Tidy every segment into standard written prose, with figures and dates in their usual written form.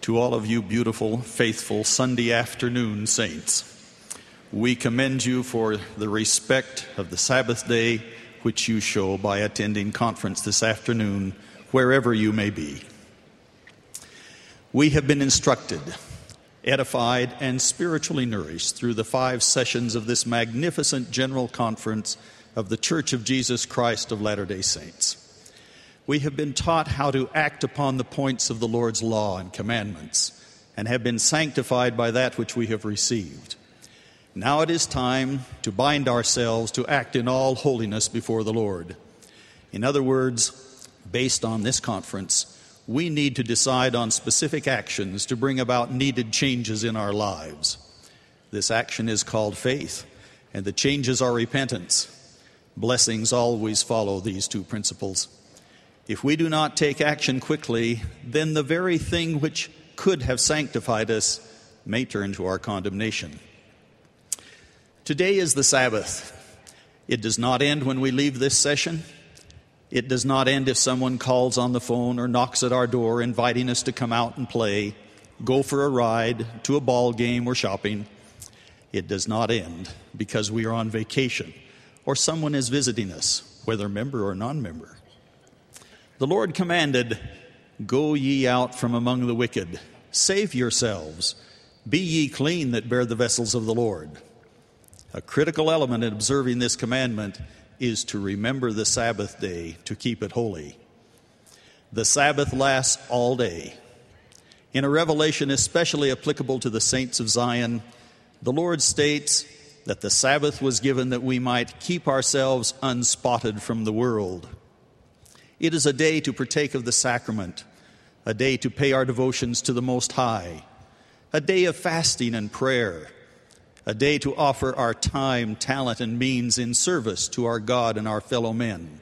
To all of you beautiful, faithful Sunday afternoon saints, we commend you for the respect of the Sabbath day which you show by attending conference this afternoon, wherever you may be. We have been instructed, edified, and spiritually nourished through the 5 sessions of this magnificent General Conference of the Church of Jesus Christ of Latter-day Saints. We have been taught how to act upon the points of the Lord's law and commandments, and have been sanctified by that which we have received. Now it is time to bind ourselves to act in all holiness before the Lord. In other words, based on this conference, we need to decide on specific actions to bring about needed changes in our lives. This action is called faith, and the changes are repentance. Blessings always follow these 2 principles. If we do not take action quickly, then the very thing which could have sanctified us may turn to our condemnation. Today is the Sabbath. It does not end when we leave this session. It does not end if someone calls on the phone or knocks at our door inviting us to come out and play, go for a ride, to a ball game or shopping. It does not end because we are on vacation or someone is visiting us, whether member or non-member. The Lord commanded, "Go ye out from among the wicked, save yourselves, be ye clean that bear the vessels of the Lord." A critical element in observing this commandment is to remember the Sabbath day, to keep it holy. The Sabbath lasts all day. In a revelation especially applicable to the saints of Zion, the Lord states that the Sabbath was given that we might keep ourselves unspotted from the world. It is a day to partake of the sacrament, a day to pay our devotions to the Most High, a day of fasting and prayer, a day to offer our time, talent, and means in service to our God and our fellow men,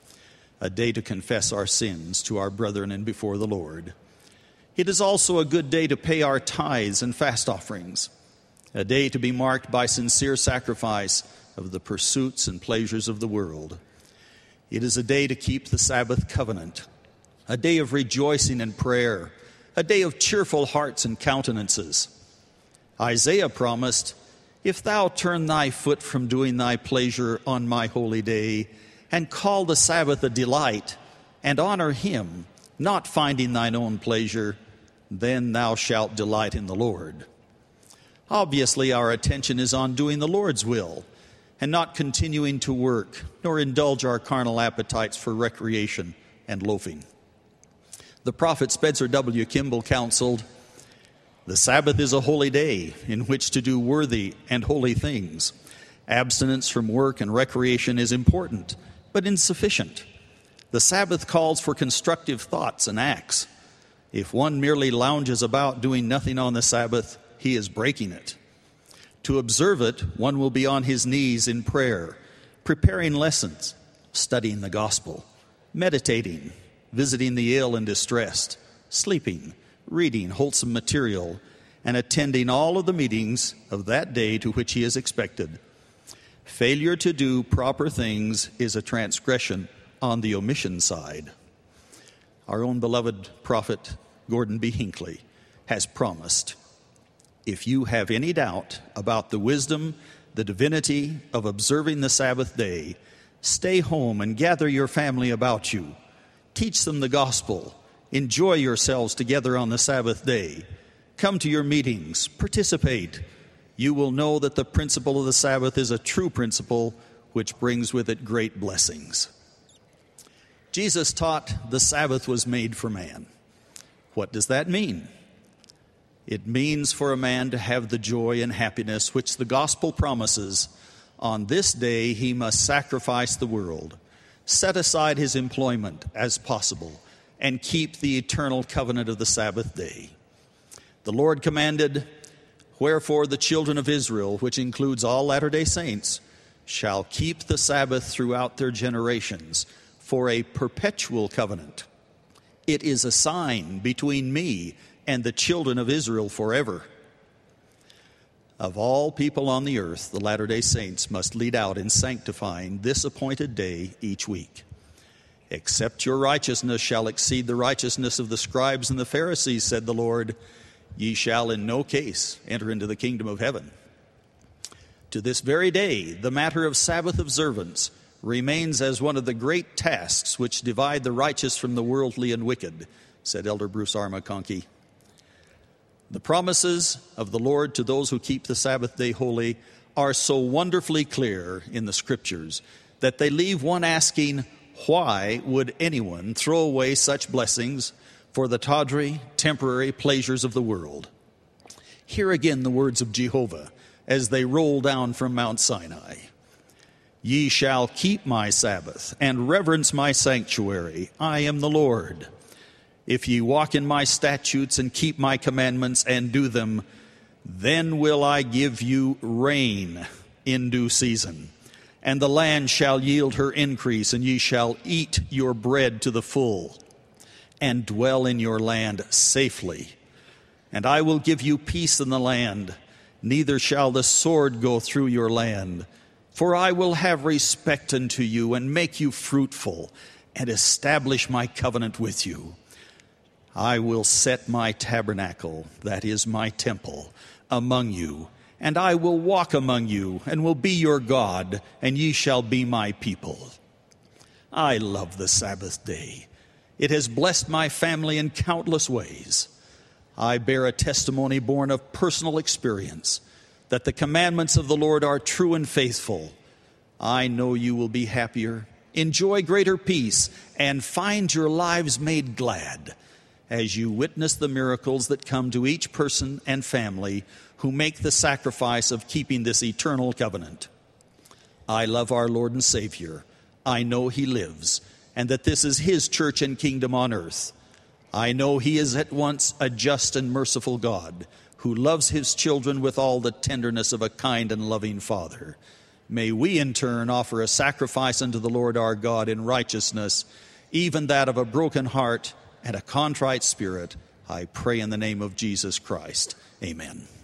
a day to confess our sins to our brethren and before the Lord. It is also a good day to pay our tithes and fast offerings, a day to be marked by sincere sacrifice of the pursuits and pleasures of the world. It is a day to keep the Sabbath covenant, a day of rejoicing and prayer, a day of cheerful hearts and countenances. Isaiah promised, "If thou turn thy foot from doing thy pleasure on my holy day, and call the Sabbath a delight, and honor him, not finding thine own pleasure, then thou shalt delight in the Lord." Obviously, our attention is on doing the Lord's will, and not continuing to work, nor indulge our carnal appetites for recreation and loafing. The prophet Spencer W. Kimball counseled, "The Sabbath is a holy day in which to do worthy and holy things. Abstinence from work and recreation is important, but insufficient. The Sabbath calls for constructive thoughts and acts. If one merely lounges about doing nothing on the Sabbath, he is breaking it. To observe it, one will be on his knees in prayer, preparing lessons, studying the gospel, meditating, visiting the ill and distressed, sleeping, reading wholesome material, and attending all of the meetings of that day to which he is expected. Failure to do proper things is a transgression on the omission side." Our own beloved prophet, Gordon B. Hinckley, has promised, "If you have any doubt about the wisdom, the divinity of observing the Sabbath day, stay home and gather your family about you. Teach them the gospel. Enjoy yourselves together on the Sabbath day. Come to your meetings. Participate. You will know that the principle of the Sabbath is a true principle which brings with it great blessings." Jesus taught the Sabbath was made for man. What does that mean? It means for a man to have the joy and happiness which the gospel promises. On this day he must sacrifice the world, set aside his employment as possible, and keep the eternal covenant of the Sabbath day. The Lord commanded, "Wherefore the children of Israel, which includes all Latter-day Saints, shall keep the Sabbath throughout their generations for a perpetual covenant. It is a sign between me and the children of Israel forever." Of all people on the earth, the Latter-day Saints must lead out in sanctifying this appointed day each week. Except your righteousness shall exceed the righteousness of the scribes and the Pharisees, said the Lord, ye shall in no case enter into the kingdom of heaven. To this very day, the matter of Sabbath observance remains as one of the great tasks which divide the righteous from the worldly and wicked, said Elder Bruce R. McConkie. The promises of the Lord to those who keep the Sabbath day holy are so wonderfully clear in the Scriptures that they leave one asking, why would anyone throw away such blessings for the tawdry, temporary pleasures of the world? Hear again the words of Jehovah as they roll down from Mount Sinai. Ye shall keep my Sabbath and reverence my sanctuary. I am the Lord. If ye walk in my statutes and keep my commandments and do them, then will I give you rain in due season, and the land shall yield her increase, and ye shall eat your bread to the full, and dwell in your land safely. And I will give you peace in the land, neither shall the sword go through your land. For I will have respect unto you, and make you fruitful, and establish my covenant with you. I will set my tabernacle, that is my temple, among you, and I will walk among you, and will be your God, and ye shall be my people. I love the Sabbath day. It has blessed my family in countless ways. I bear a testimony born of personal experience that the commandments of the Lord are true and faithful. I know you will be happier, enjoy greater peace, and find your lives made glad as you witness the miracles that come to each person and family who make the sacrifice of keeping this eternal covenant. I love our Lord and Savior. I know He lives, and that this is His church and kingdom on earth. I know He is at once a just and merciful God who loves His children with all the tenderness of a kind and loving Father. May we in turn offer a sacrifice unto the Lord our God in righteousness, even that of a broken heart and a contrite spirit. I pray in the name of Jesus Christ. Amen.